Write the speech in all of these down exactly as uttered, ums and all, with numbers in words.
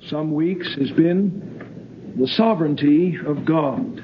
some weeks has been the sovereignty of God.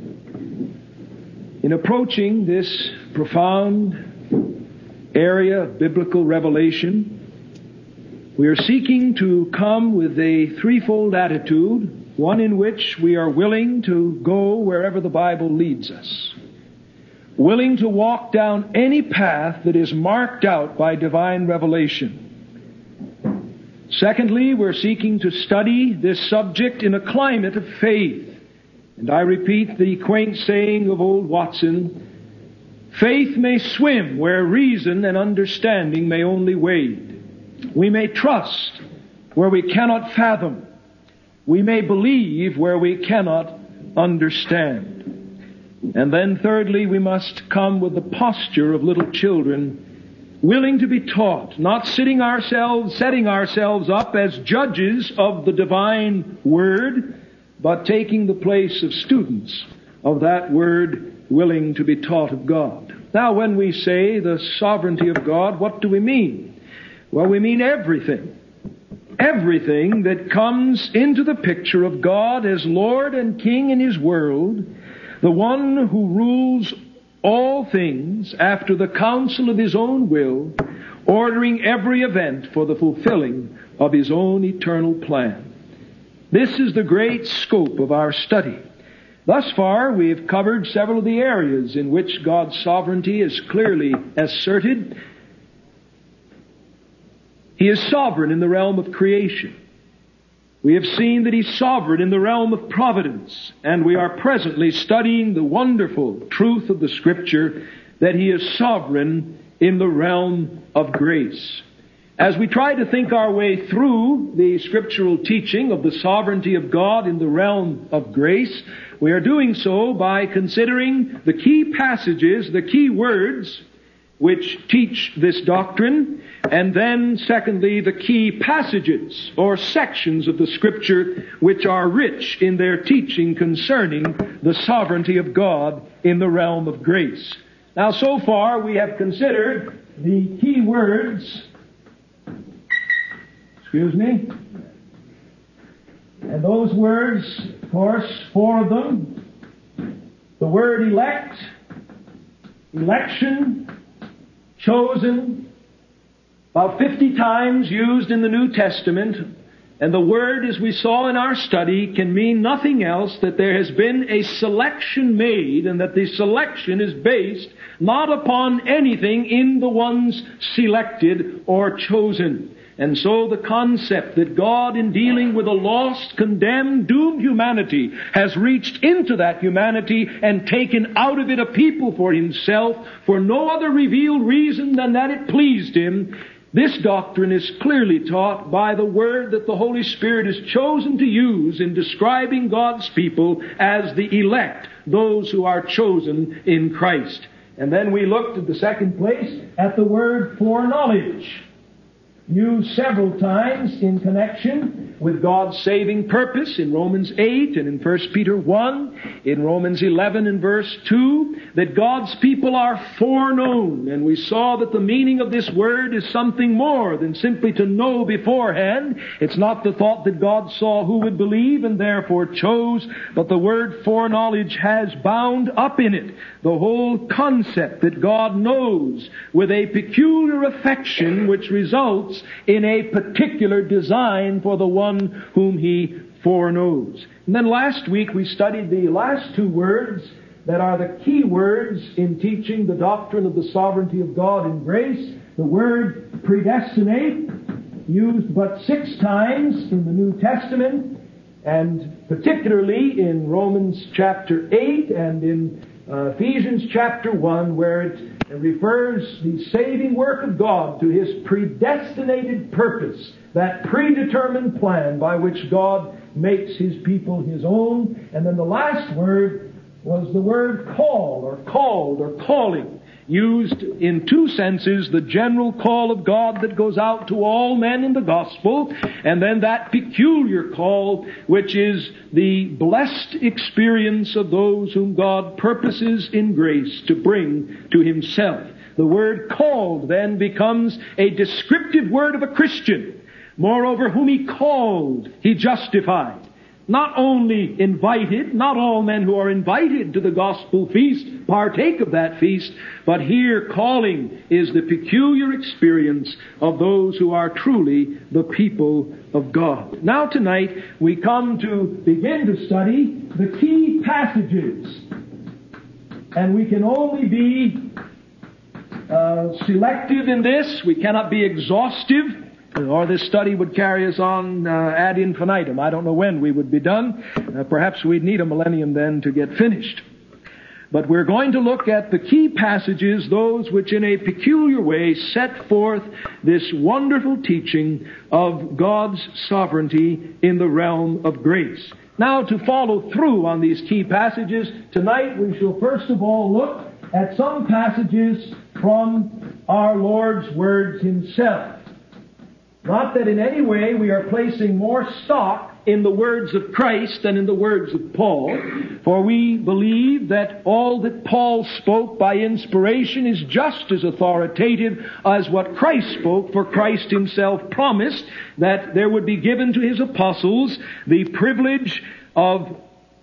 In approaching this profound area of biblical revelation, we are seeking to come with a threefold attitude, one in which we are willing to go wherever the Bible leads us, willing to walk down any path that is marked out by divine revelation. Secondly, we're seeking to study this subject in a climate of faith. And I repeat the quaint saying of old Watson, faith may swim where reason and understanding may only wade. We may trust where we cannot fathom. We may believe where we cannot understand. And then thirdly, we must come with the posture of little children, willing to be taught, not sitting ourselves, setting ourselves up as judges of the divine Word, but taking the place of students of that Word, willing to be taught of God. Now, when we say the sovereignty of God, what do we mean? Well, we mean everything. Everything that comes into the picture of God as Lord and King in His world, the one who rules all things after the counsel of His own will, ordering every event for the fulfilling of His own eternal plan. This is the great scope of our study. Thus far, we have covered several of the areas in which God's sovereignty is clearly asserted. He is sovereign in the realm of creation. We have seen that He's sovereign in the realm of providence, and we are presently studying the wonderful truth of the Scripture that He is sovereign in the realm of grace. As we try to think our way through the scriptural teaching of the sovereignty of God in the realm of grace, we are doing so by considering the key passages, the key words which teach this doctrine, and then, secondly, the key passages or sections of the Scripture which are rich in their teaching concerning the sovereignty of God in the realm of grace. Now, so far, we have considered the key words, excuse me, and those words, of course, four of them, the word elect, election, chosen, about fifty times used in the New Testament. And the word, as we saw in our study, can mean nothing else that there has been a selection made, and that the selection is based not upon anything in the ones selected or chosen. And so the concept that God, in dealing with a lost, condemned, doomed humanity, has reached into that humanity and taken out of it a people for Himself for no other revealed reason than that it pleased Him. This doctrine is clearly taught by the word that the Holy Spirit has chosen to use in describing God's people as the elect, those who are chosen in Christ. And then we looked at the second place at the word foreknowledge, used several times in connection with God's saving purpose in Romans eight and in First Peter one, in Romans eleven and verse two, that God's people are foreknown. And we saw that the meaning of this word is something more than simply to know beforehand. It's not the thought that God saw who would believe and therefore chose, but the word foreknowledge has bound up in it the whole concept that God knows with a peculiar affection which results in a particular design for the one whom He foreknows. And then last week we studied the last two words that are the key words in teaching the doctrine of the sovereignty of God in grace. The word predestinate, used but six times in the New Testament, and particularly in Romans chapter eight and in uh, Ephesians chapter one, where it refers the saving work of God to His predestinated purpose, that predetermined plan by which God makes His people His own. And then the last word was the word call, or called, or calling, used in two senses: the general call of God that goes out to all men in the gospel, and then that peculiar call which is the blessed experience of those whom God purposes in grace to bring to Himself. The word called then becomes a descriptive word of a Christian. Moreover, whom He called, He justified. Not only invited, not all men who are invited to the gospel feast partake of that feast, but here calling is the peculiar experience of those who are truly the people of God. Now tonight we come to begin to study the key passages. And we can only be uh, selective in this. We cannot be exhaustive, or this study would carry us on uh, ad infinitum. I don't know when we would be done. Uh, perhaps we'd need a millennium then to get finished. But we're going to look at the key passages, those which in a peculiar way set forth this wonderful teaching of God's sovereignty in the realm of grace. Now, to follow through on these key passages, tonight we shall first of all look at some passages from our Lord's words Himself. Not that in any way we are placing more stock in the words of Christ than in the words of Paul, for we believe that all that Paul spoke by inspiration is just as authoritative as what Christ spoke, for Christ Himself promised that there would be given to His apostles the privilege of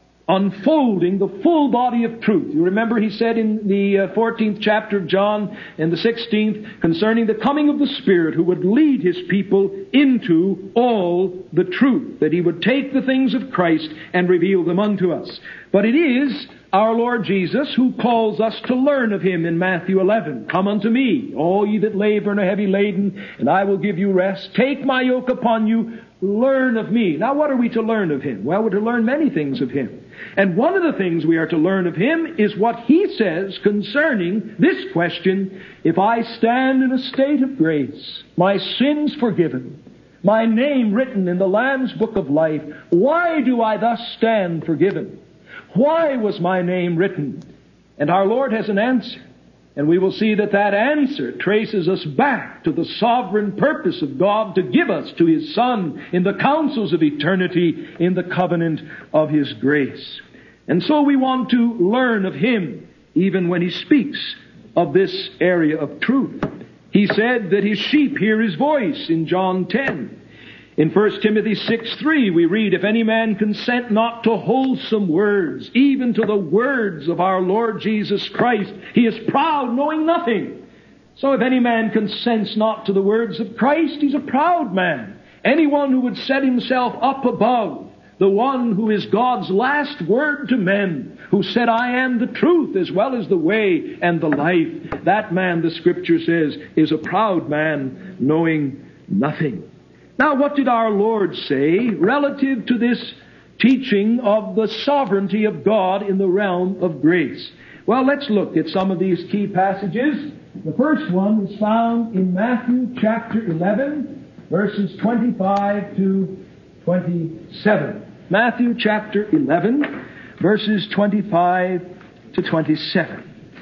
unfolding the full body of truth. You remember He said in the uh, fourteenth chapter of John and the sixteenth concerning the coming of the Spirit who would lead His people into all the truth, that He would take the things of Christ and reveal them unto us. But it is our Lord Jesus who calls us to learn of Him in Matthew eleven. Come unto me, all ye that labor and are heavy laden, and I will give you rest. Take my yoke upon you, learn of me. Now what are we to learn of Him? Well, we're to learn many things of Him. And one of the things we are to learn of Him is what He says concerning this question: if I stand in a state of grace, my sins forgiven, my name written in the Lamb's book of life, why do I thus stand forgiven? Why was my name written? And our Lord has an answer. And we will see that that answer traces us back to the sovereign purpose of God to give us to His Son in the counsels of eternity in the covenant of His grace. And so we want to learn of Him even when He speaks of this area of truth. He said that His sheep hear His voice in John ten. In First Timothy six three we read, if any man consent not to wholesome words, even to the words of our Lord Jesus Christ, he is proud, knowing nothing. So if any man consents not to the words of Christ, he's a proud man. Anyone who would set himself up above the one who is God's last word to men, who said, I am the truth as well as the way and the life, that man, the Scripture says, is a proud man, knowing nothing. Now, what did our Lord say relative to this teaching of the sovereignty of God in the realm of grace? Well, let's look at some of these key passages. The first one is found in Matthew chapter eleven, verses twenty-five to twenty-seven. Matthew chapter eleven, verses twenty-five to twenty-seven.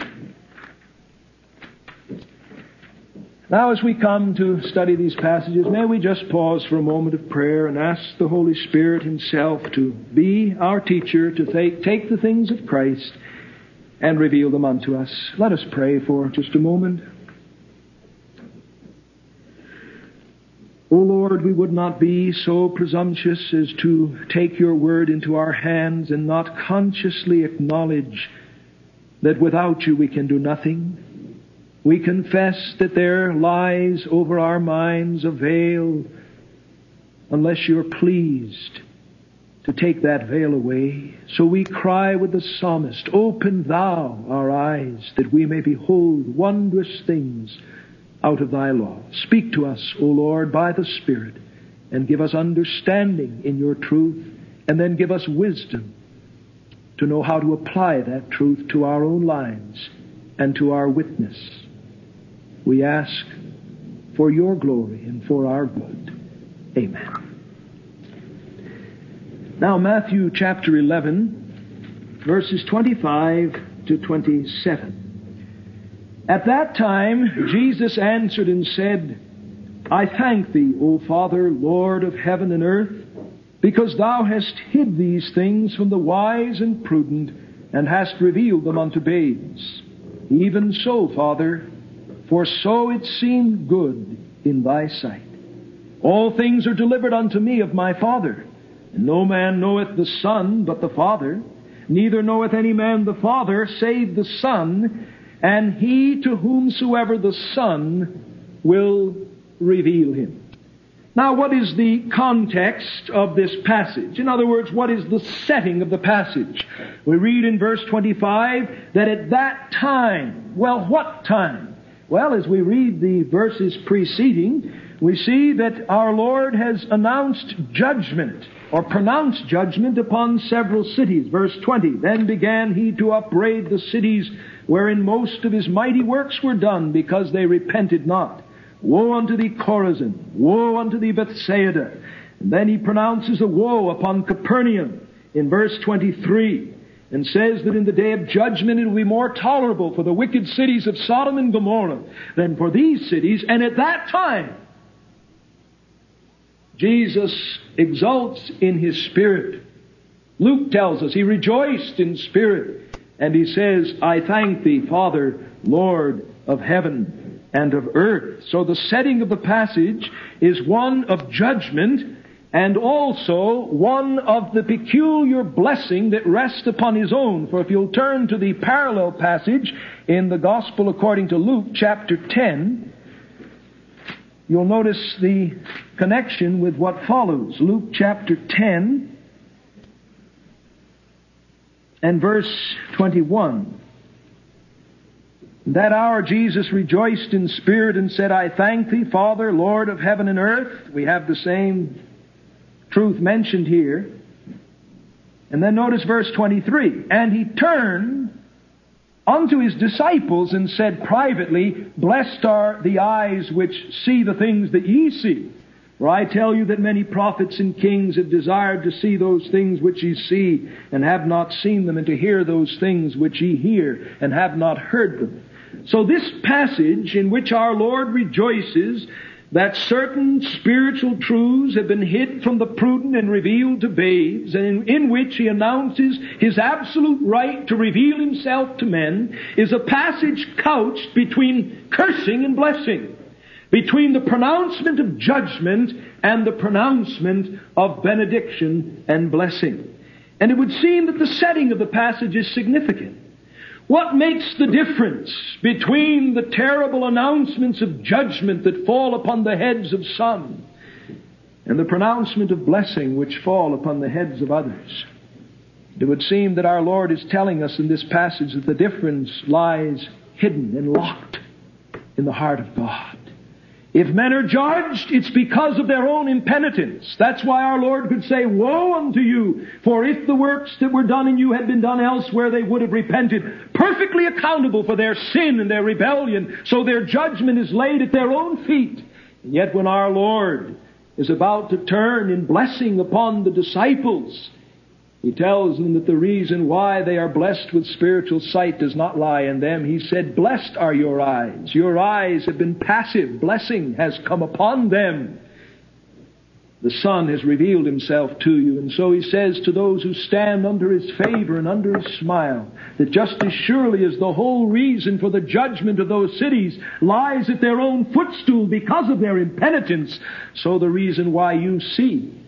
Now, as we come to study these passages, may we just pause for a moment of prayer and ask the Holy Spirit Himself to be our teacher, to take, take the things of Christ and reveal them unto us. Let us pray for just a moment. O Lord, we would not be so presumptuous as to take Your word into our hands and not consciously acknowledge that without You we can do nothing. We confess that there lies over our minds a veil unless You're pleased to take that veil away. So we cry with the psalmist, open Thou our eyes that we may behold wondrous things out of Thy law. Speak to us, O Lord, by the Spirit, and give us understanding in Your truth, and then give us wisdom to know how to apply that truth to our own lives and to our witness. We ask for Your glory and for our good. Amen. Now, Matthew chapter eleven, verses twenty-five to twenty-seven. At that time, Jesus answered and said, I thank Thee, O Father, Lord of heaven and earth, because Thou hast hid these things from the wise and prudent, and hast revealed them unto babes. Even so, Father, for so it seemed good in Thy sight. All things are delivered unto me of my Father. And no man knoweth the Son but the Father, neither knoweth any man the Father save the Son, and he to whomsoever the Son will reveal him. Now, what is the context of this passage? In other words, what is the setting of the passage? We read in verse twenty-five that at that time, well, what time? Well, as we read the verses preceding, we see that our Lord has announced judgment, or pronounced judgment upon several cities. Verse twenty, then began he to upbraid the cities wherein most of his mighty works were done, because they repented not. Woe unto thee, Chorazin! Woe unto thee, Bethsaida! And then he pronounces a woe upon Capernaum in verse twenty-three, and says that in the day of judgment it will be more tolerable for the wicked cities of Sodom and Gomorrah than for these cities. And at that time, Jesus exults in His Spirit. Luke tells us He rejoiced in spirit, and He says, I thank Thee, Father, Lord of heaven and of earth. So the setting of the passage is one of judgment, and also one of the peculiar blessing that rests upon His own. For if you'll turn to the parallel passage in the Gospel according to Luke, chapter ten, you'll notice the connection with what follows. Luke chapter ten and verse twenty-one. That hour Jesus rejoiced in spirit and said, I thank Thee, Father, Lord of heaven and earth. We have the same truth mentioned here. And then notice verse twenty-three. And He turned unto His disciples and said privately, blessed are the eyes which see the things that ye see. For I tell you that many prophets and kings have desired to see those things which ye see, and have not seen them, and to hear those things which ye hear, and have not heard them. So this passage in which our Lord rejoices that certain spiritual truths have been hid from the prudent and revealed to babes, and in, in which He announces His absolute right to reveal Himself to men, is a passage couched between cursing and blessing, between the pronouncement of judgment and the pronouncement of benediction and blessing. And it would seem that the setting of the passage is significant. What makes the difference between the terrible announcements of judgment that fall upon the heads of some and the pronouncement of blessing which fall upon the heads of others? It would seem that our Lord is telling us in this passage that the difference lies hidden and locked in the heart of God. If men are judged, it's because of their own impenitence. That's why our Lord could say, woe unto you, for if the works that were done in you had been done elsewhere, they would have repented, perfectly accountable for their sin and their rebellion. So their judgment is laid at their own feet. And yet when our Lord is about to turn in blessing upon the disciples, He tells them that the reason why they are blessed with spiritual sight does not lie in them. He said, blessed are your eyes. Your eyes have been passive. Blessing has come upon them. The Son has revealed Himself to you. And so He says to those who stand under His favor and under His smile, that just as surely as the whole reason for the judgment of those cities lies at their own footstool because of their impenitence, so the reason why you see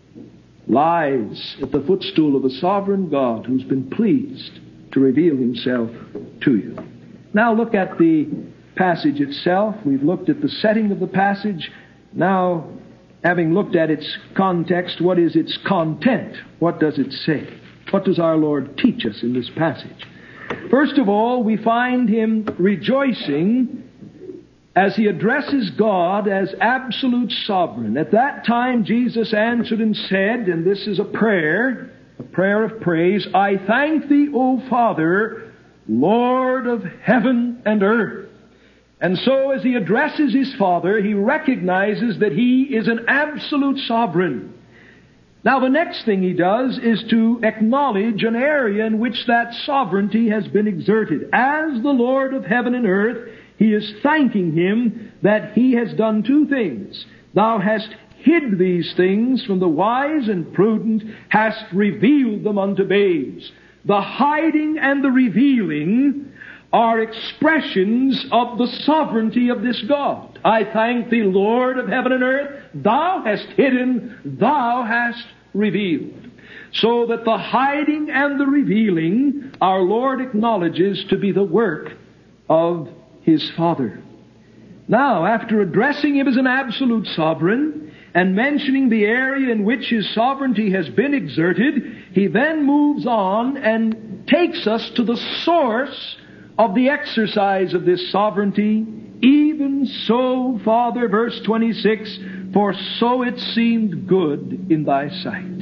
lies at the footstool of the sovereign God who's been pleased to reveal Himself to you. Now look at the passage itself. We've looked at the setting of the passage. Now, having looked at its context, what is its content? What does it say? What does our Lord teach us in this passage? First of all, we find Him rejoicing as He addresses God as absolute sovereign. At that time, Jesus answered and said, and this is a prayer, a prayer of praise, I thank Thee, O Father, Lord of heaven and earth. And so as He addresses His Father, He recognizes that He is an absolute sovereign. Now the next thing He does is to acknowledge an area in which that sovereignty has been exerted. As the Lord of heaven and earth, He is thanking Him that He has done two things. Thou hast hid these things from the wise and prudent, hast revealed them unto babes. The hiding and the revealing are expressions of the sovereignty of this God. I thank Thee, Lord of heaven and earth, Thou hast hidden, Thou hast revealed. So that the hiding and the revealing our Lord acknowledges to be the work of His Father. Now, after addressing Him as an absolute sovereign and mentioning the area in which His sovereignty has been exerted, He then moves on and takes us to the source of the exercise of this sovereignty. Even so, Father, verse twenty-six, for so it seemed good in Thy sight.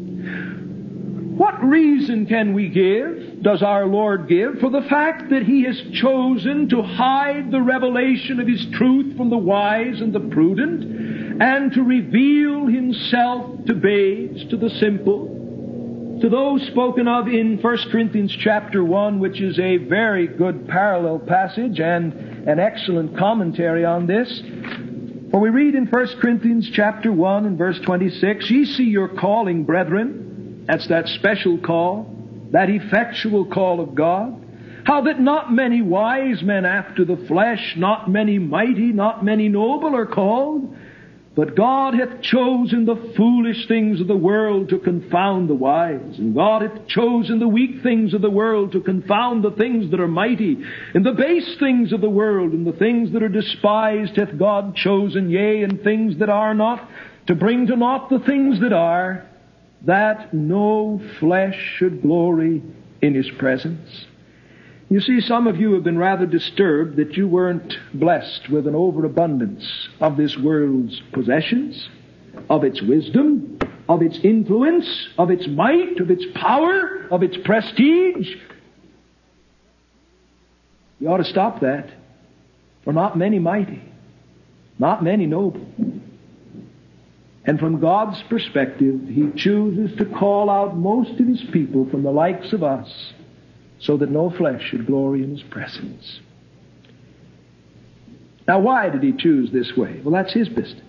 What reason can we give, does our Lord give, for the fact that He has chosen to hide the revelation of His truth from the wise and the prudent, and to reveal Himself to babes, to the simple, to those spoken of in First Corinthians chapter one, which is a very good parallel passage and an excellent commentary on this? For we read in First Corinthians chapter one and verse twenty-six, Ye see your calling, brethren. That's that special call, that effectual call of God. How that not many wise men after the flesh, not many mighty, not many noble are called, but God hath chosen the foolish things of the world to confound the wise, and God hath chosen the weak things of the world to confound the things that are mighty, and the base things of the world, and the things that are despised hath God chosen, yea, and things that are not, to bring to naught the things that are, that no flesh should glory in His presence. You see, some of you have been rather disturbed that you weren't blessed with an overabundance of this world's possessions, of its wisdom, of its influence, of its might, of its power, of its prestige. You ought to stop that. For not many mighty, not many noble. And from God's perspective, He chooses to call out most of His people from the likes of us, so that no flesh should glory in His presence. Now, why did He choose this way? Well, that's His business.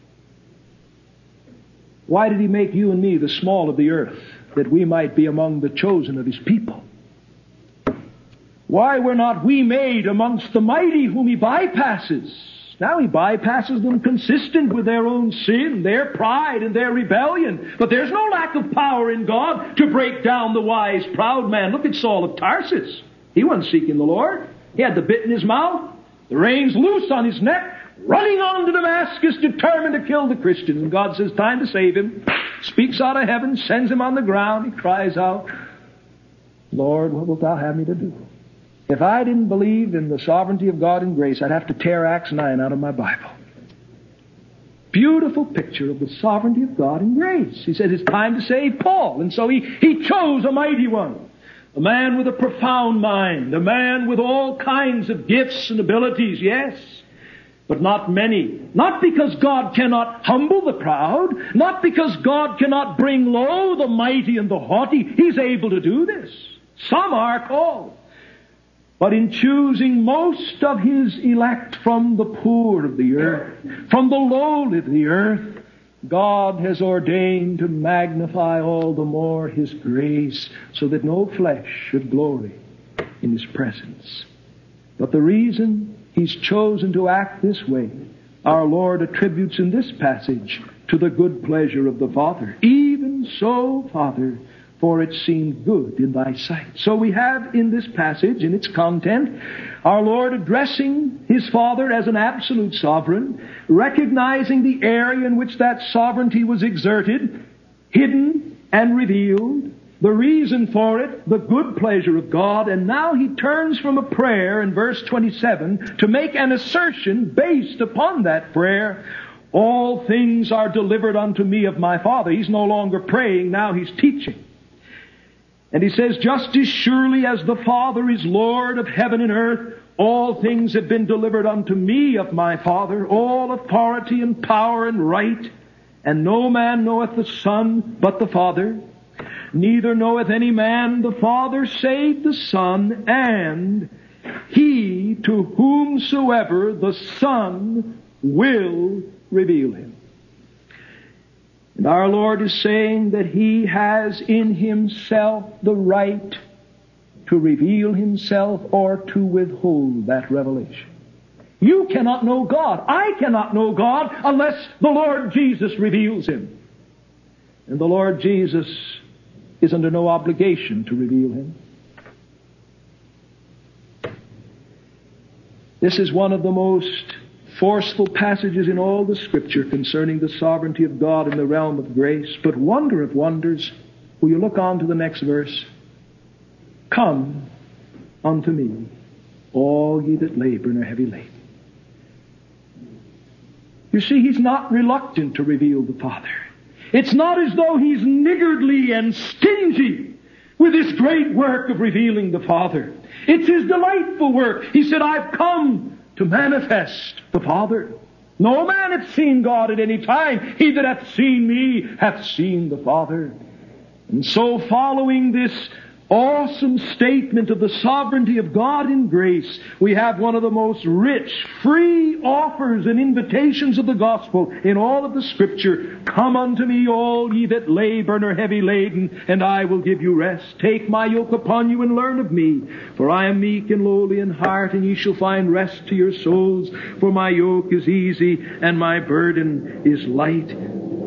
Why did He make you and me the small of the earth, that we might be among the chosen of His people? Why were not we made amongst the mighty whom He bypasses? Now He bypasses them consistent with their own sin, their pride, and their rebellion. But there's no lack of power in God to break down the wise, proud man. Look at Saul of Tarsus. He wasn't seeking the Lord. He had the bit in his mouth, the reins loose on his neck, running on to Damascus, determined to kill the Christians. And God says, time to save him. Speaks out of heaven, sends him on the ground. He cries out, Lord, what wilt Thou have me to do? If I didn't believe in the sovereignty of God and grace, I'd have to tear Acts nine out of my Bible. Beautiful picture of the sovereignty of God and grace. He said it's time to save Paul. And so he, he chose a mighty one. A man with a profound mind. A man with all kinds of gifts and abilities, yes. But not many. Not because God cannot humble the proud. Not because God cannot bring low the mighty and the haughty. He's able to do this. Some are called. But in choosing most of His elect from the poor of the earth, from the lowly of the earth, God has ordained to magnify all the more His grace, so that no flesh should glory in His presence. But the reason He's chosen to act this way, our Lord attributes in this passage to the good pleasure of the Father. Even so, Father, for it seemed good in Thy sight. So we have in this passage, in its content, our Lord addressing His Father as an absolute sovereign, recognizing the area in which that sovereignty was exerted, hidden and revealed, the reason for it, the good pleasure of God, and now He turns from a prayer in verse twenty-seven to make an assertion based upon that prayer. All things are delivered unto me of my Father. He's no longer praying, now He's teaching. And He says, just as surely as the Father is Lord of heaven and earth, all things have been delivered unto me of my Father, all authority and power and right. And no man knoweth the Son but the Father. Neither knoweth any man the Father save the Son, and he to whomsoever the Son will reveal Him. And our Lord is saying that He has in Himself the right to reveal Himself or to withhold that revelation. You cannot know God. I cannot know God unless the Lord Jesus reveals Him. And the Lord Jesus is under no obligation to reveal Him. This is one of the most forceful passages in all the Scripture concerning the sovereignty of God in the realm of grace. But wonder of wonders, will you look on to the next verse? Come unto me, all ye that labor and are heavy laden. You see, He's not reluctant to reveal the Father. It's not as though He's niggardly and stingy with this great work of revealing the Father. It's His delightful work. He said, I've come to manifest the Father. No man hath seen God at any time. He that hath seen me hath seen the Father. And so, following this awesome statement of the sovereignty of God in grace, we have one of the most rich, free offers and invitations of the gospel in all of the Scripture. Come unto me, all ye that labor and are heavy laden, and I will give you rest. Take my yoke upon you and learn of me, for I am meek and lowly in heart, and ye shall find rest to your souls. For my yoke is easy and my burden is light.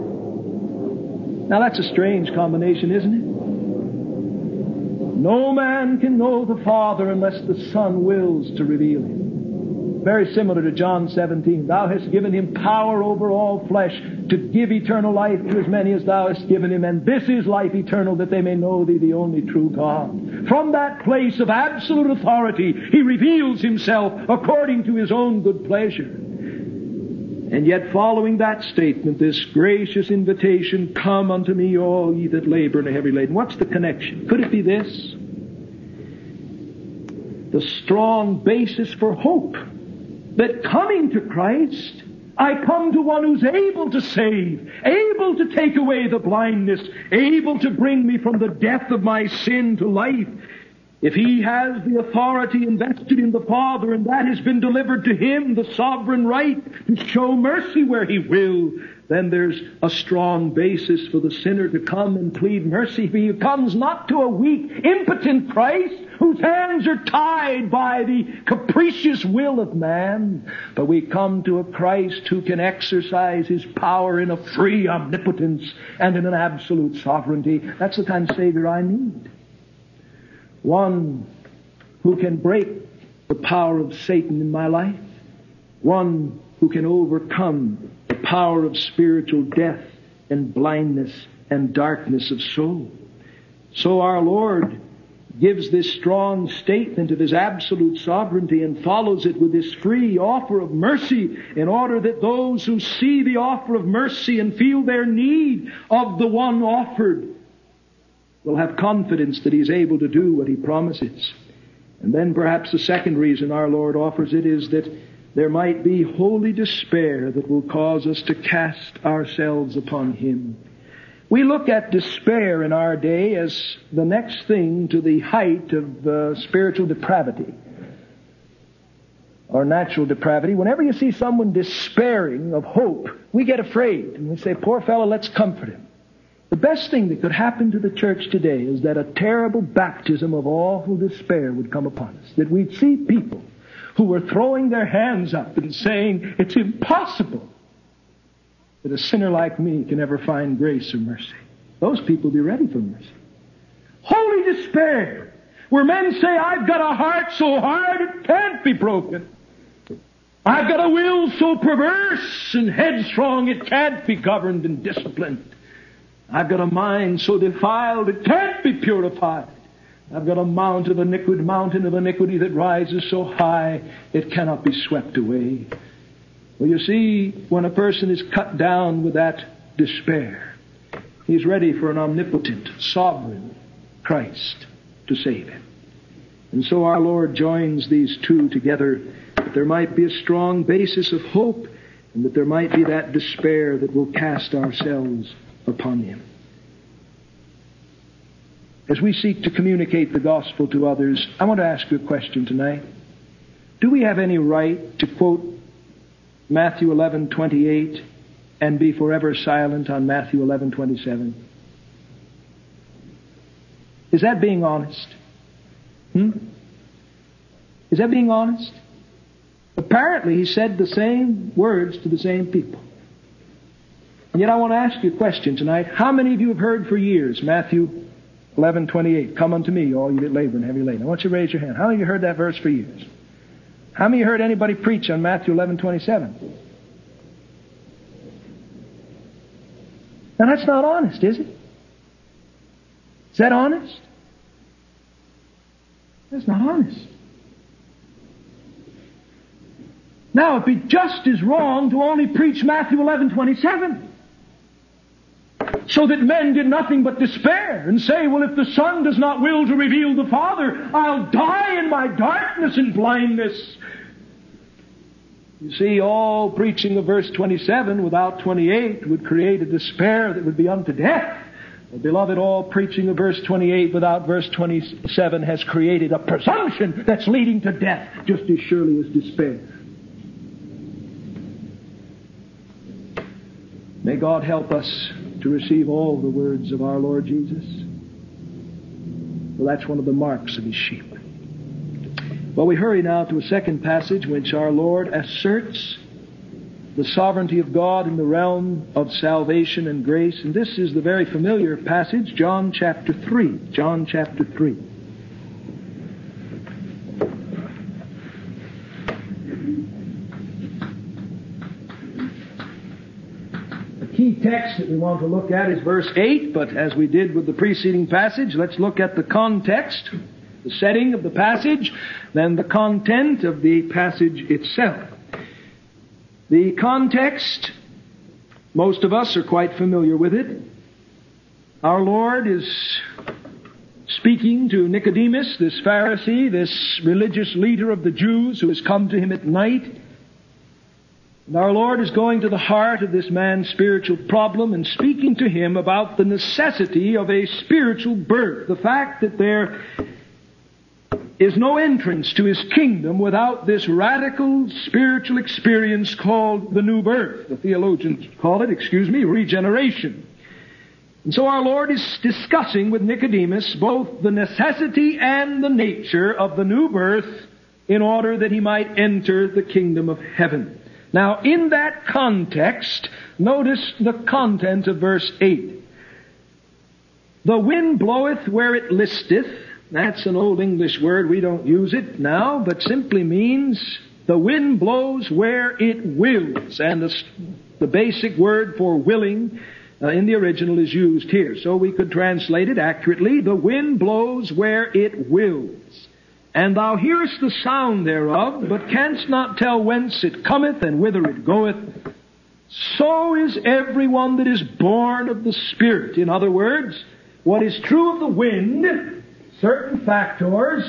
Now that's a strange combination, isn't it? No man can know the Father unless the Son wills to reveal Him. Very similar to John seventeen. Thou hast given Him power over all flesh to give eternal life to as many as Thou hast given Him. And this is life eternal, that they may know Thee, the only true God. From that place of absolute authority, He reveals Himself according to His own good pleasure. And yet, following that statement, this gracious invitation, come unto me, all ye that labor and are heavy laden. What's the connection? Could it be this? The strong basis for hope. That coming to Christ, I come to one who's able to save, able to take away the blindness, able to bring me from the death of my sin to life. If He has the authority invested in the Father, and that has been delivered to Him, the sovereign right to show mercy where He will, then there's a strong basis for the sinner to come and plead mercy. He comes not to a weak, impotent Christ whose hands are tied by the capricious will of man, but we come to a Christ who can exercise His power in a free omnipotence and in an absolute sovereignty. That's the kind of Savior I need. One who can break the power of Satan in my life. One who can overcome the power of spiritual death and blindness and darkness of soul. So our Lord gives this strong statement of His absolute sovereignty and follows it with this free offer of mercy, in order that those who see the offer of mercy and feel their need of the one offered will have confidence that He's able to do what He promises. And then perhaps the second reason our Lord offers it is that there might be holy despair that will cause us to cast ourselves upon Him. We look at despair in our day as the next thing to the height of uh, spiritual depravity or natural depravity. Whenever you see someone despairing of hope, we get afraid and we say, poor fellow, let's comfort him. The best thing that could happen to the church today is that a terrible baptism of awful despair would come upon us. That we'd see people who were throwing their hands up and saying, it's impossible that a sinner like me can ever find grace or mercy. Those people be ready for mercy. Holy despair, where men say, I've got a heart so hard it can't be broken. I've got a will so perverse and headstrong it can't be governed and disciplined. I've got a mind so defiled it can't be purified. I've got a mount of iniquity, mountain of iniquity that rises so high it cannot be swept away. Well, you see, when a person is cut down with that despair, he's ready for an omnipotent, sovereign Christ to save him. And so our Lord joins these two together, that there might be a strong basis of hope, and that there might be that despair that will cast ourselves upon Him. As we seek to communicate the gospel to others, I want to ask you a question tonight. Do we have any right to quote Matthew eleven twenty-eight and be forever silent on Matthew eleven twenty-seven? Is that being honest? Hmm? Is that being honest? Apparently, he said the same words to the same people. And yet I want to ask you a question tonight. How many of you have heard for years Matthew eleven twenty-eight, come unto me, all you that labor and heavy laden? I want you to raise your hand. How many of you heard that verse for years? How many of you heard anybody preach on Matthew eleven twenty-seven? Now that's not honest, is it? Is that honest? That's not honest. Now it'd be just as wrong to only preach Matthew eleven twenty-seven. So that men did nothing but despair and say, well, if the Son does not will to reveal the Father, I'll die in my darkness and blindness. You see, all preaching of verse twenty-seven without twenty-eight would create a despair that would be unto death. Well, beloved, all preaching of verse twenty-eight without verse twenty-seven has created a presumption that's leading to death just as surely as despair. May God help us to receive all the words of our Lord Jesus. Well, that's one of the marks of His sheep. Well, we hurry now to a second passage which our Lord asserts the sovereignty of God in the realm of salvation and grace. And this is the very familiar passage, John chapter three. John chapter three. Key text that we want to look at is verse eight, but as we did with the preceding passage, let's look at the context, the setting of the passage, then the content of the passage itself. The context, most of us are quite familiar with it. Our Lord is speaking to Nicodemus, this Pharisee, this religious leader of the Jews who has come to Him at night. And our Lord is going to the heart of this man's spiritual problem and speaking to him about the necessity of a spiritual birth. The fact that there is no entrance to His kingdom without this radical spiritual experience called the new birth. The theologians call it, excuse me, regeneration. And so our Lord is discussing with Nicodemus both the necessity and the nature of the new birth in order that he might enter the kingdom of heaven. Now, in that context, notice the content of verse eight. The wind bloweth where it listeth. That's an old English word. We don't use it now, but simply means the wind blows where it wills. And the, the basic word for willing uh, in the original is used here. So we could translate it accurately. The wind blows where it wills. And thou hearest the sound thereof, but canst not tell whence it cometh and whither it goeth. So is everyone that is born of the Spirit. In other words, what is true of the wind, certain factors,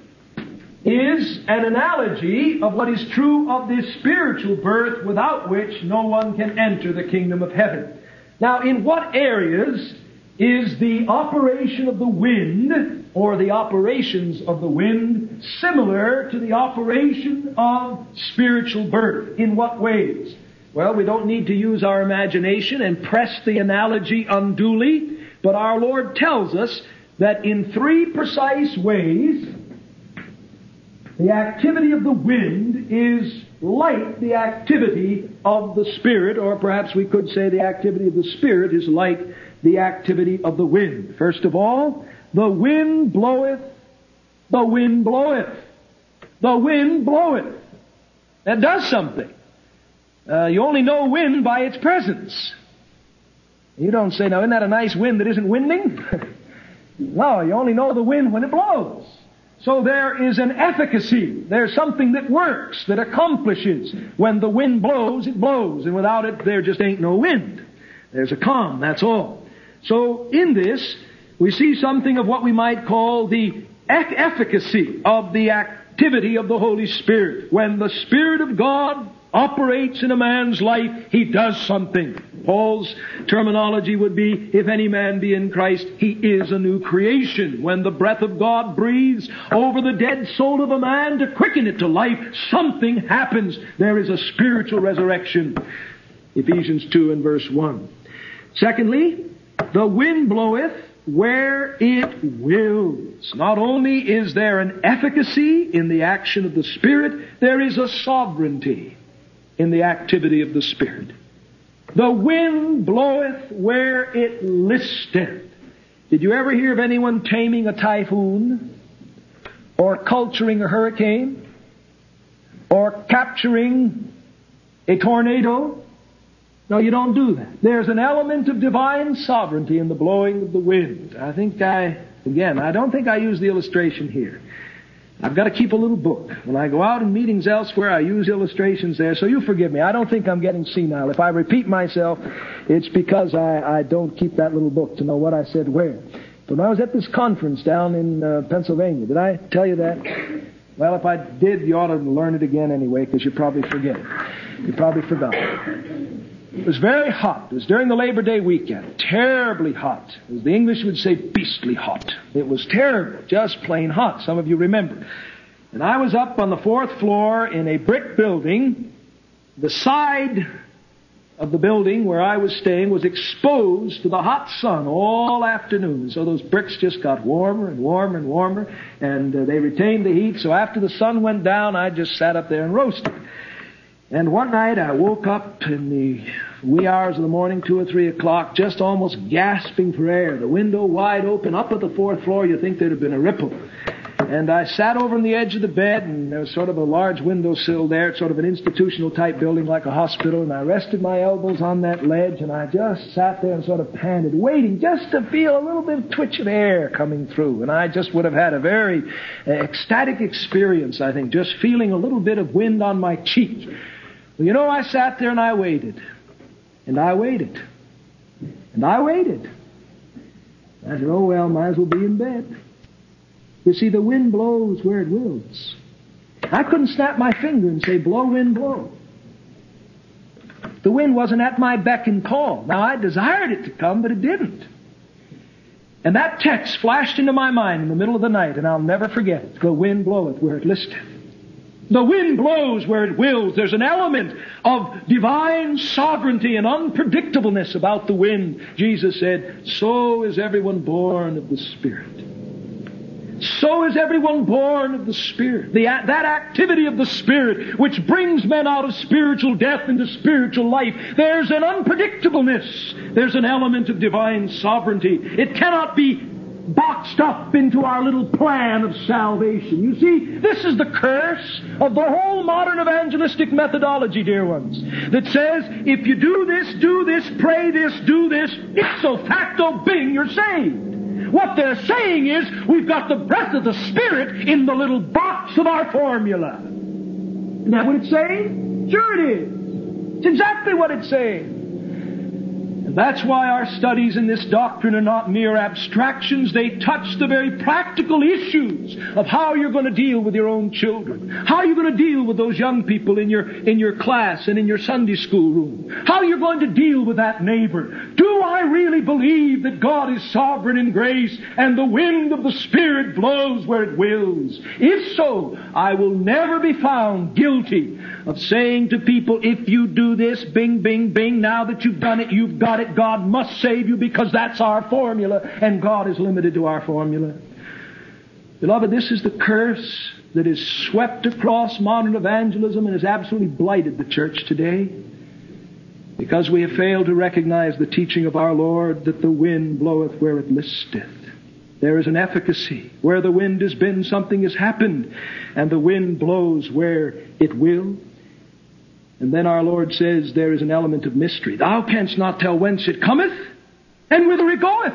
is an analogy of what is true of this spiritual birth without which no one can enter the kingdom of heaven. Now, in what areas is the operation of the wind, or the operations of the wind, similar to the operation of spiritual birth? In what ways? Well, we don't need to use our imagination and press the analogy unduly, but our Lord tells us that in three precise ways, the activity of the wind is like the activity of the Spirit, or perhaps we could say the activity of the Spirit is like the activity of the wind. First of all, the wind bloweth, the wind bloweth, the wind bloweth. That does something. Uh, you only know wind by its presence. You don't say, now isn't that a nice wind that isn't winding? No, you only know the wind when it blows. So there is an efficacy. There's something that works, that accomplishes. When the wind blows, it blows. And without it, there just ain't no wind. There's a calm, that's all. So in this, we see something of what we might call the efficacy of the activity of the Holy Spirit. When the Spirit of God operates in a man's life, He does something. Paul's terminology would be, if any man be in Christ, he is a new creation. When the breath of God breathes over the dead soul of a man to quicken it to life, something happens. There is a spiritual resurrection. Ephesians two and verse one. Secondly, the wind bloweth where it wills. Not only is there an efficacy in the action of the Spirit, there is a sovereignty in the activity of the Spirit. The wind bloweth where it listeth. Did you ever hear of anyone taming a typhoon? Or culturing a hurricane? Or capturing a tornado? No, you don't do that. There's an element of divine sovereignty in the blowing of the wind. I think I, again, I don't think I use the illustration here. I've got to keep a little book. When I go out in meetings elsewhere, I use illustrations there, so you forgive me. I don't think I'm getting senile. If I repeat myself, it's because I, I don't keep that little book to know what I said where. But when I was at this conference down in uh, Pennsylvania, did I tell you that? Well, if I did, you ought to learn it again anyway, because you probably forget it. You probably forgot it. It was very hot. It was during the Labor Day weekend. Terribly hot. As the English would say, beastly hot. It was terrible. Just plain hot. Some of you remember. And I was up on the fourth floor in a brick building. The side of the building where I was staying was exposed to the hot sun all afternoon. So those bricks just got warmer and warmer and warmer. And uh, they retained the heat. So after the sun went down, I just sat up there and roasted. And one night I woke up in the wee hours of the morning, two or three o'clock, just almost gasping for air. The window wide open, up at the fourth floor, you'd think there'd have been a ripple. And I sat over on the edge of the bed, and there was sort of a large windowsill there. It's sort of an institutional type building like a hospital. And I rested my elbows on that ledge, and I just sat there and sort of panted, waiting just to feel a little bit of twitch of air coming through. And I just would have had a very uh, ecstatic experience, I think, just feeling a little bit of wind on my cheek. Well, you know, I sat there and I waited. And I waited. And I waited. I said, oh, well, might as well be in bed. You see, the wind blows where it wills. I couldn't snap my finger and say, blow, wind, blow. The wind wasn't at my beck and call. Now, I desired it to come, but it didn't. And that text flashed into my mind in the middle of the night, and I'll never forget it. The wind bloweth where it listeth. The wind blows where it wills. There's an element of divine sovereignty and unpredictableness about the wind. Jesus said, so is everyone born of the Spirit. So is everyone born of the Spirit. The, that activity of the Spirit which brings men out of spiritual death into spiritual life. There's an unpredictableness. There's an element of divine sovereignty. It cannot be boxed up into our little plan of salvation. You see, this is the curse of the whole modern evangelistic methodology, dear ones, that says, if you do this, do this, pray this, do this, ipso facto bing, you're saved. What they're saying is, we've got the breath of the Spirit in the little box of our formula. Isn't that what it's saying? Sure it is. It's exactly what it's saying. That's why our studies in this doctrine are not mere abstractions. They touch the very practical issues of how you're going to deal with your own children. How you're going to deal with those young people in your, in your class and in your Sunday school room. How you're going to deal with that neighbor. Do I really believe that God is sovereign in grace and the wind of the Spirit blows where it wills? If so, I will never be found guilty of saying to people, if you do this, bing, bing, bing, now that you've done it, you've got it. God must save you because that's our formula, and God is limited to our formula. Beloved, this is the curse that is swept across modern evangelism and has absolutely blighted the church today, because we have failed to recognize the teaching of our Lord that the wind bloweth where it listeth. There is an efficacy. Where the wind has been, something has happened, and the wind blows where it will. And then our Lord says there is an element of mystery. Thou canst not tell whence it cometh, and whither it goeth.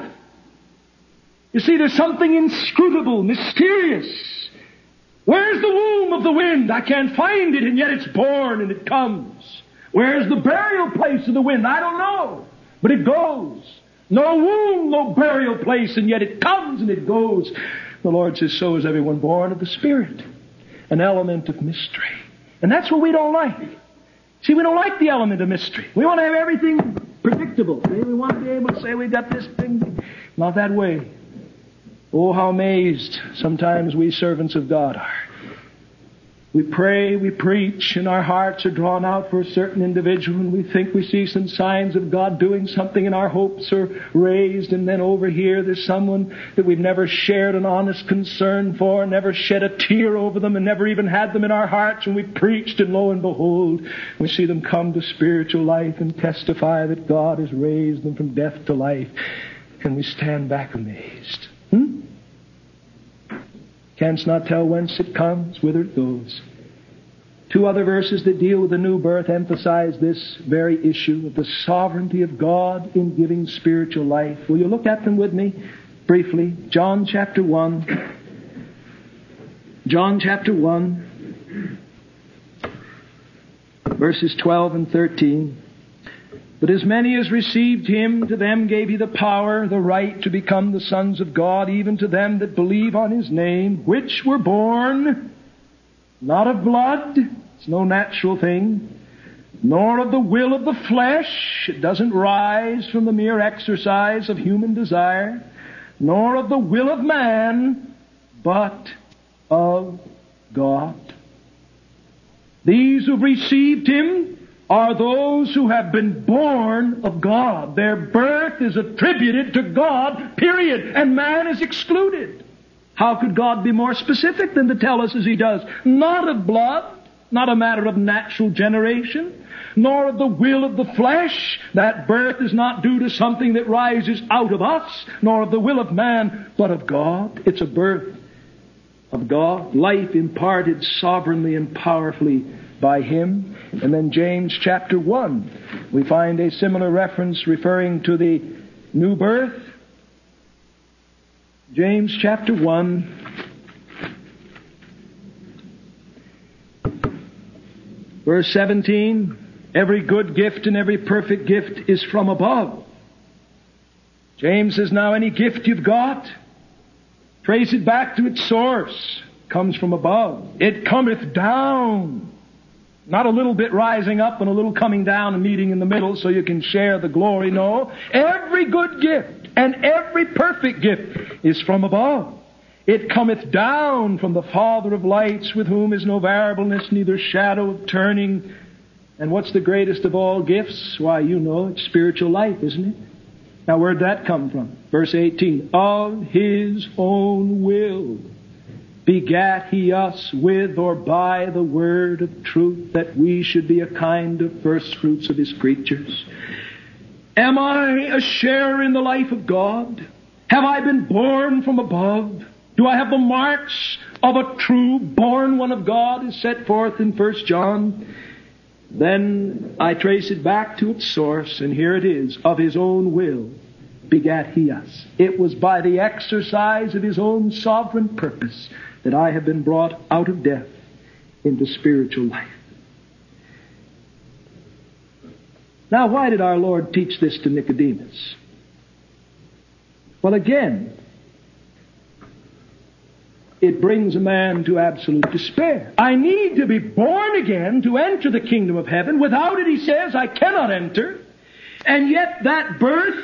You see, there's something inscrutable, mysterious. Where's the womb of the wind? I can't find it, and yet it's born and it comes. Where's the burial place of the wind? I don't know, but it goes. No womb, no burial place, and yet it comes and it goes. The Lord says, so is everyone born of the Spirit. An element of mystery. And that's what we don't like. See, we don't like the element of mystery. We want to have everything predictable. We want to be able to say we got this thing. Not that way. Oh, how amazed sometimes we servants of God are. We pray, we preach, and our hearts are drawn out for a certain individual, and we think we see some signs of God doing something, and our hopes are raised, and then over here there's someone that we've never shared an honest concern for, never shed a tear over them, and never even had them in our hearts, and we preached, and lo and behold, we see them come to spiritual life and testify that God has raised them from death to life, and we stand back amazed. Hmm? Canst not tell whence it comes, whither it goes. Two other verses that deal with the new birth emphasize this very issue of the sovereignty of God in giving spiritual life. Will you look at them with me briefly? John chapter one. John chapter one, verses twelve and thirteen. But as many as received Him, to them gave He the power, the right to become the sons of God, even to them that believe on His name, which were born not of blood, it's no natural thing, nor of the will of the flesh, it doesn't rise from the mere exercise of human desire, nor of the will of man, but of God. These who've received Him are those who have been born of God. Their birth is attributed to God, period, and man is excluded. How could God be more specific than to tell us as He does? Not of blood, not a matter of natural generation, nor of the will of the flesh. That birth is not due to something that rises out of us, nor of the will of man, but of God. It's a birth of God, life imparted sovereignly and powerfully by Him. And then James chapter one, we find a similar reference referring to the new birth. James chapter one, verse seventeen, every good gift and every perfect gift is from above. James says, now any gift you've got, trace it back to its source. Comes from above. It cometh down. Not a little bit rising up and a little coming down and meeting in the middle so you can share the glory. No. Every good gift and every perfect gift is from above. It cometh down from the Father of lights, with whom is no variableness, neither shadow of turning. And what's the greatest of all gifts? Why, you know, it's spiritual life, isn't it? Now, where'd that come from? Verse eighteen. Of His own will begat He us with or by the word of truth, that we should be a kind of first fruits of His creatures. Am I a sharer in the life of God? Have I been born from above? Do I have the marks of a true born one of God, as set forth in First John? Then I trace it back to its source, and here it is. Of His own will begat He us. It was by the exercise of His own sovereign purpose that I have been brought out of death into spiritual life. Now, why did our Lord teach this to Nicodemus? Well, again, it brings a man to absolute despair. I need to be born again to enter the kingdom of heaven. Without it, he says, I cannot enter. And yet that birth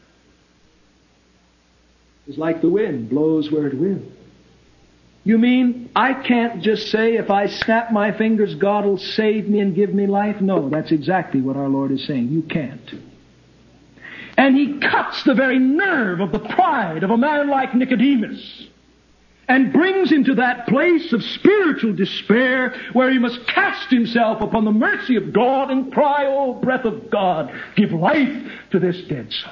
is like the wind, blows where it will. You mean I can't just say if I snap my fingers God will save me and give me life? No, that's exactly what our Lord is saying. You can't. And He cuts the very nerve of the pride of a man like Nicodemus and brings him to that place of spiritual despair where he must cast himself upon the mercy of God and cry, "Oh, breath of God, give life to this dead soul."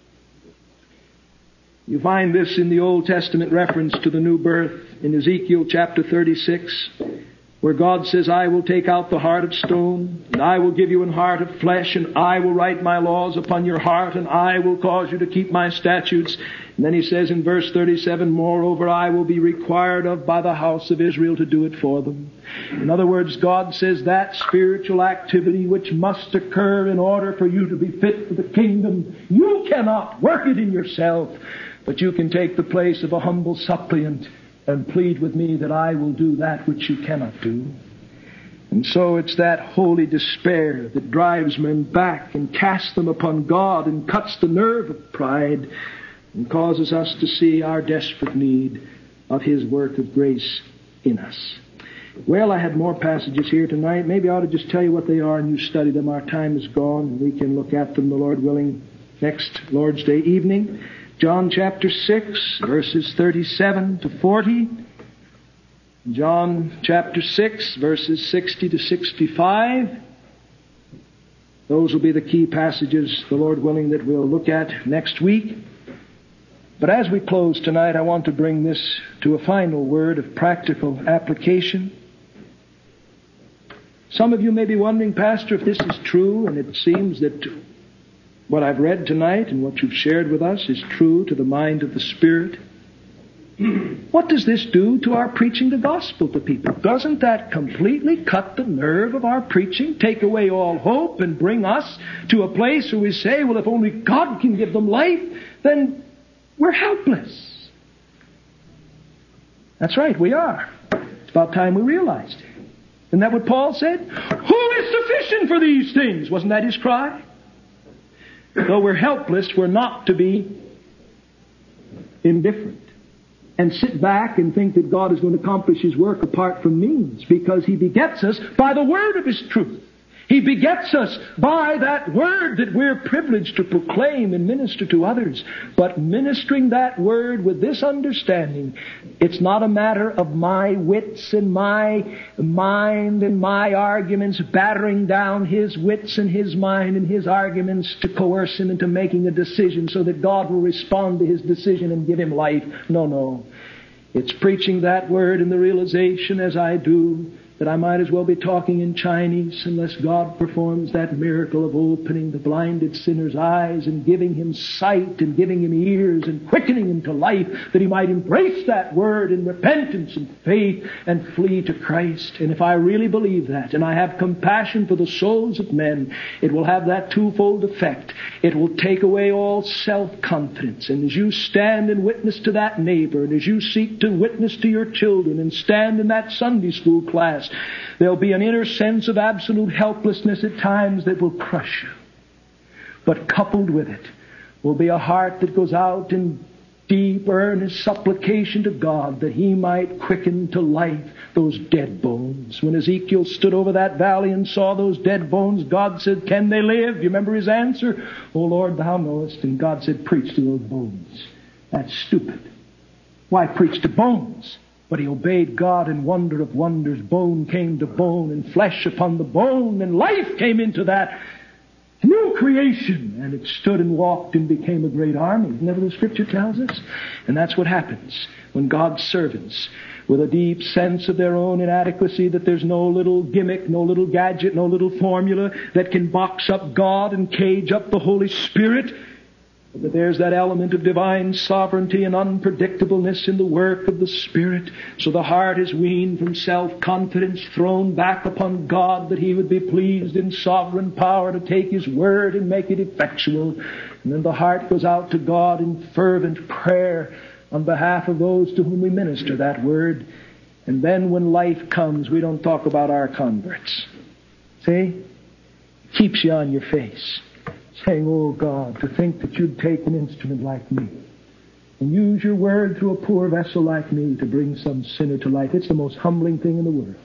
You find this in the Old Testament reference to the new birth in Ezekiel chapter thirty-six, where God says, I will take out the heart of stone, and I will give you an heart of flesh, and I will write my laws upon your heart, and I will cause you to keep my statutes. And then He says in verse thirty-seven, moreover, I will be required of by the house of Israel to do it for them. In other words, God says that spiritual activity which must occur in order for you to be fit for the kingdom, you cannot work it in yourself. But you can take the place of a humble suppliant and plead with me that I will do that which you cannot do. And so it's that holy despair that drives men back and casts them upon God and cuts the nerve of pride and causes us to see our desperate need of His work of grace in us. Well, I had more passages here tonight. Maybe I ought to just tell you what they are and you study them. Our time is gone, and we can look at them, the Lord willing, next Lord's Day evening. John chapter six, verses thirty-seven to forty. John chapter six, verses sixty to sixty-five. Those will be the key passages, the Lord willing, that we'll look at next week. But as we close tonight, I want to bring this to a final word of practical application. Some of you may be wondering, Pastor, if this is true, and it seems that what I've read tonight and what you've shared with us is true to the mind of the Spirit. What does this do to our preaching the gospel to people? Doesn't that completely cut the nerve of our preaching, take away all hope, and bring us to a place where we say, well, if only God can give them life, then we're helpless. That's right, we are. It's about time we realized it. Isn't that what Paul said? Who is sufficient for these things? Wasn't that his cry? Though we're helpless, we're not to be indifferent and sit back and think that God is going to accomplish His work apart from means, because He begets us by the word of His truth. He begets us by that word that we're privileged to proclaim and minister to others. But ministering that word with this understanding, it's not a matter of my wits and my mind and my arguments, battering down his wits and his mind and his arguments to coerce him into making a decision so that God will respond to his decision and give him life. No, no. It's preaching that word in the realization, as I do, that I might as well be talking in Chinese unless God performs that miracle of opening the blinded sinner's eyes and giving him sight and giving him ears and quickening him to life, that he might embrace that word in repentance and faith and flee to Christ. And if I really believe that, and I have compassion for the souls of men, it will have that twofold effect. It will take away all self-confidence. And as you stand and witness to that neighbor, and as you seek to witness to your children and stand in that Sunday school class, there'll be an inner sense of absolute helplessness at times that will crush you. But coupled with it will be a heart that goes out in deep, earnest supplication to God that He might quicken to life those dead bones. When Ezekiel stood over that valley and saw those dead bones, God said, "Can they live?" You remember his answer? "O Lord, Thou knowest." And God said, "Preach to those bones." That's stupid. Why preach to bones? But he obeyed God, and wonder of wonders, bone came to bone and flesh upon the bone, and life came into that new creation, and it stood and walked and became a great army. Isn't that what the Scripture tells us? And that's what happens when God's servants, with a deep sense of their own inadequacy, that there's no little gimmick, no little gadget, no little formula that can box up God and cage up the Holy Spirit, but there's that element of divine sovereignty and unpredictableness in the work of the Spirit. So the heart is weaned from self-confidence, thrown back upon God, that He would be pleased in sovereign power to take His word and make it effectual. And then the heart goes out to God in fervent prayer on behalf of those to whom we minister that word. And then when life comes, we don't talk about our converts. See? It keeps you on your face, saying, "Oh God, to think that you'd take an instrument like me and use your word through a poor vessel like me to bring some sinner to life." It's the most humbling thing in the world.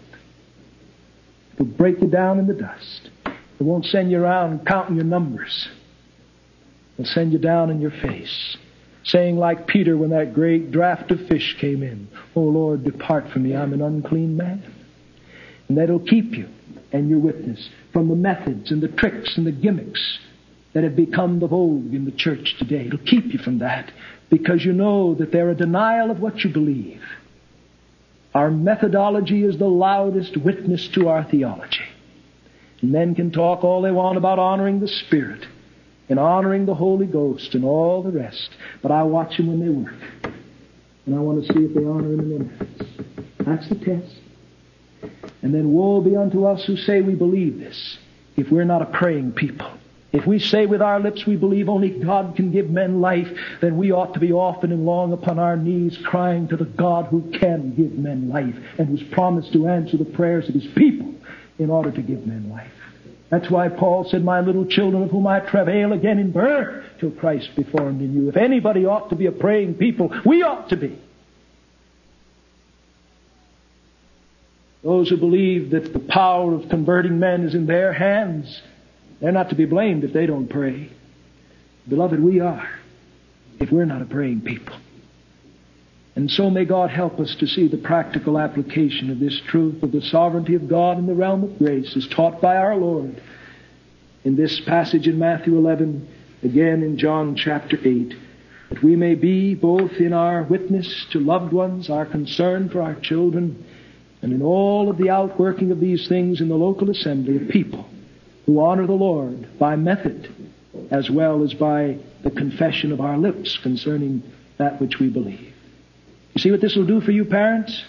It'll break you down in the dust. It won't send you around counting your numbers. It'll send you down in your face, saying like Peter when that great draft of fish came in, "Oh Lord, depart from me, I'm an unclean man." And that'll keep you and your witness from the methods and the tricks and the gimmicks that have become the vogue in the church today. It'll keep you from that, because you know that they're a denial of what you believe. Our methodology is the loudest witness to our theology. And men can talk all they want about honoring the Spirit and honoring the Holy Ghost and all the rest, but I watch them when they work, and I want to see if they honor Him in their methods. That's the test. And then woe be unto us who say we believe this, if we're not a praying people. If we say with our lips we believe only God can give men life, then we ought to be often and long upon our knees crying to the God who can give men life and who's promised to answer the prayers of His people in order to give men life. That's why Paul said, "My little children, of whom I travail again in birth, till Christ be formed in you." If anybody ought to be a praying people, we ought to be. Those who believe that the power of converting men is in their hands, they're not to be blamed if they don't pray. Beloved, we are, if we're not a praying people. And so may God help us to see the practical application of this truth of the sovereignty of God in the realm of grace as taught by our Lord in this passage in Matthew eleven, again in John chapter eight, that we may be both in our witness to loved ones, our concern for our children, and in all of the outworking of these things in the local assembly of people who honor the Lord by method as well as by the confession of our lips concerning that which we believe. You see what this will do for you, parents?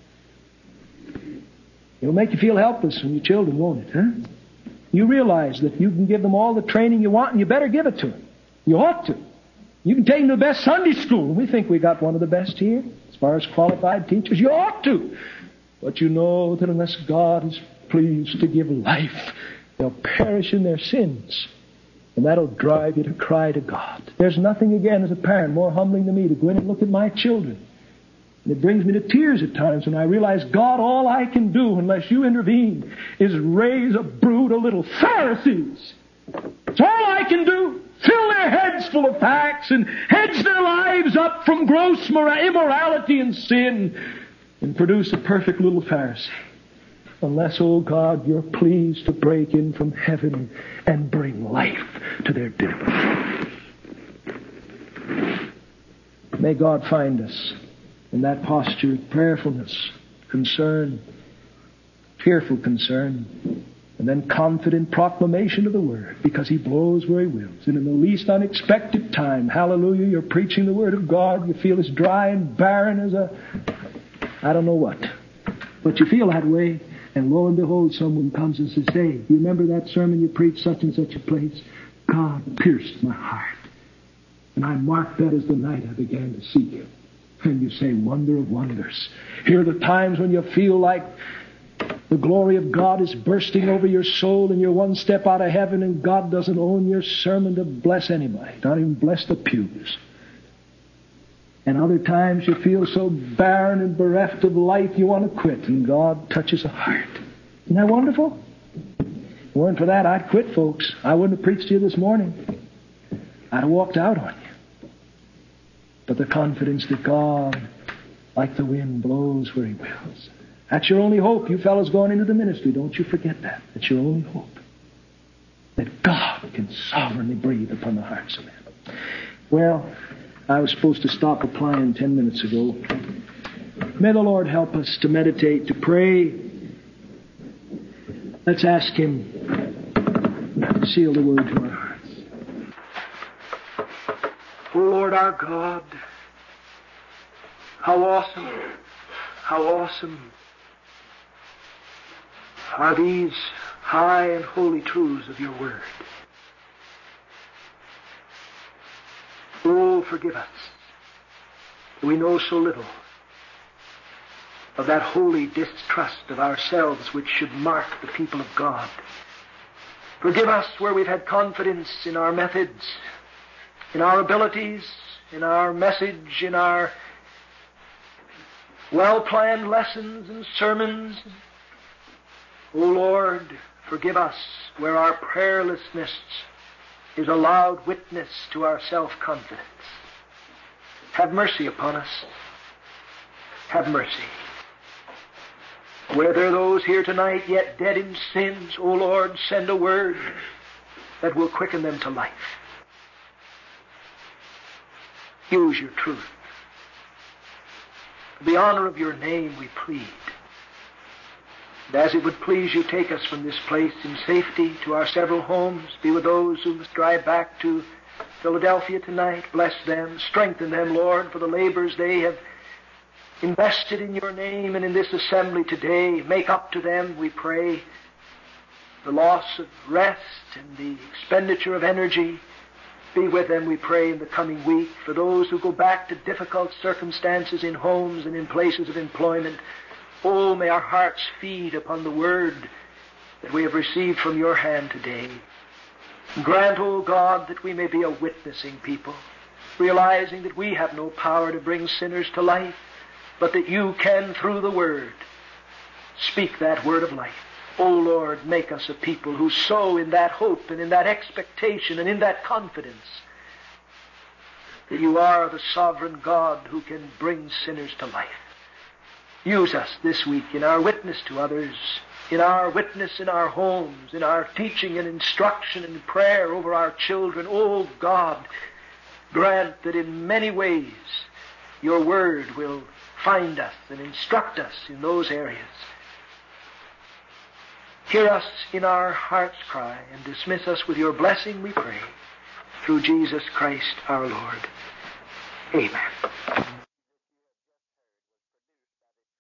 It'll make you feel helpless when your children, won't it, huh? You realize that you can give them all the training you want, and you better give it to them. You ought to. You can take them to the best Sunday school. We think we got one of the best here as far as qualified teachers. You ought to. But you know that unless God is pleased to give life, they'll perish in their sins. And that'll drive you to cry to God. There's nothing, again, as a parent, more humbling to me to go in and look at my children. And it brings me to tears at times when I realize, God, all I can do unless you intervene is raise a brood of little Pharisees. It's all I can do. Fill their heads full of facts and hedge their lives up from gross immorality and sin and produce a perfect little Pharisee. Unless, oh God, you're pleased to break in from heaven and bring life to their difficulties. May God find us in that posture of prayerfulness, concern, fearful concern, and then confident proclamation of the Word, because He blows where He wills. And in the least unexpected time, hallelujah, you're preaching the Word of God, you feel as dry and barren as a, I don't know what. But you feel that way, and lo and behold, someone comes and says, hey, you remember that sermon you preached such and such a place? God pierced my heart. And I marked that as the night I began to seek Him. And you say, wonder of wonders. Here are the times when you feel like the glory of God is bursting over your soul and you're one step out of heaven and God doesn't own your sermon to bless anybody, not even bless the pews. And other times you feel so barren and bereft of life you want to quit, and God touches a heart. Isn't that wonderful? If it weren't for that, I'd quit, folks. I wouldn't have preached to you this morning. I'd have walked out on you. But the confidence that God, like the wind, blows where He wills. That's your only hope, you fellows going into the ministry. Don't you forget that. That's your only hope. That God can sovereignly breathe upon the hearts of men. Well, I was supposed to stop applying ten minutes ago. May the Lord help us to meditate, to pray. Let's ask Him to seal the word to our hearts. O Lord our God, how awesome, how awesome are these high and holy truths of your word. Oh, forgive us. We know so little of that holy distrust of ourselves which should mark the people of God. Forgive us where we've had confidence in our methods, in our abilities, in our message, in our well-planned lessons and sermons. O Lord, forgive us where our prayerlessness is a loud witness to our self-confidence. Have mercy upon us. Have mercy. Where there are those here tonight yet dead in sins, O Lord, send a word that will quicken them to life. Use your truth. For the honor of your name we plead. And as it would please you, take us from this place in safety to our several homes. Be with those who must drive back to Philadelphia tonight. Bless them. Strengthen them, Lord, for the labors they have invested in your name and in this assembly today. Make up to them, we pray, the loss of rest and the expenditure of energy. Be with them, we pray, in the coming week. For those who go back to difficult circumstances in homes and in places of employment, oh, may our hearts feed upon the word that we have received from your hand today. Grant, O God, that we may be a witnessing people, realizing that we have no power to bring sinners to life, but that you can, through the word, speak that word of life. O Lord, make us a people who sow in that hope and in that expectation and in that confidence that you are the sovereign God who can bring sinners to life. Use us this week in our witness to others, in our witness in our homes, in our teaching and instruction and prayer over our children. O God, grant that in many ways your word will find us and instruct us in those areas. Hear us in our heart's cry and dismiss us with your blessing, we pray, through Jesus Christ our Lord. Amen.